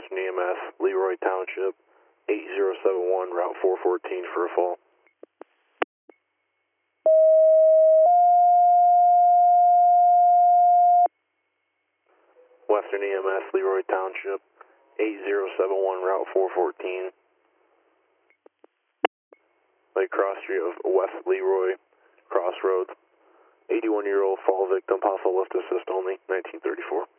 Western EMS, Leroy Township, 8071, Route 414 for a fall. Western EMS, Leroy Township, 8071, Route 414. Lake Cross Street of West Leroy Crossroads. 81-year-old fall victim, possible lift assist only, 1934.